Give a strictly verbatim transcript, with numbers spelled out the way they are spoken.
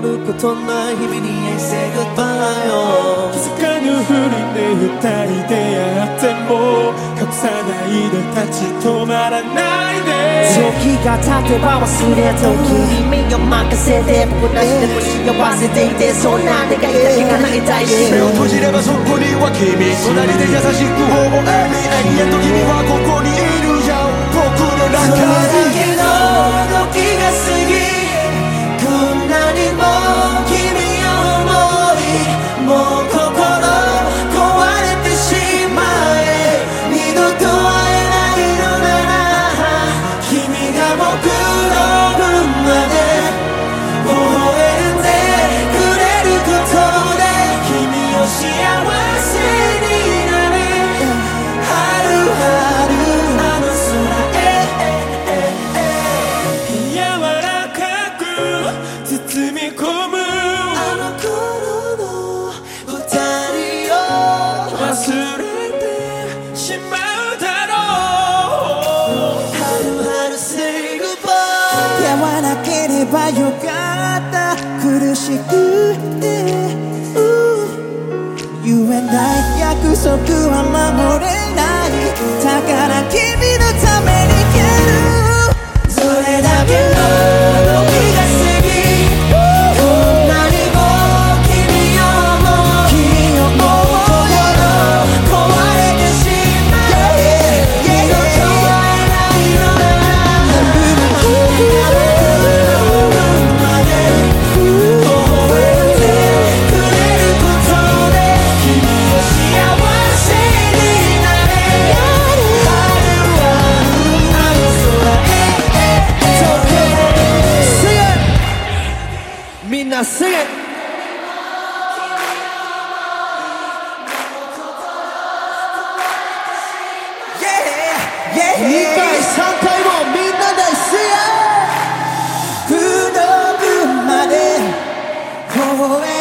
ることない日々に Say goodbye よ気づかぬふりで二人出会っても隠さないで立ち止まらないで時が経てば忘れと君を任せて僕なしでも幸せでいてそんな願いだけ叶えたい目を閉じればそこには君隣で優しく微笑み永遠と君はここにいるよ僕の中にそれだけの時が過ぎこんなにも君を思いもう心壊れてしまえ二度と会えないのなら君が僕の分まで微笑んでくれることで君を幸せになれ春春あの空へ柔らかく包み込むあの頃の二人を忘れてしまうだろう春春 say goodbye やわなければよかった苦しくて You and I 約束は守れないだから君のために蹴るそれだけの時が過ぎこんなにも君を思う君を思う心壊れてしまえ二度と会えないのなら君が僕の分まで微笑んでくれることで君を幸せになれ春はあの空へみんな Sing it! にかいさんかいもみんなで Sing it! 不の分まで微笑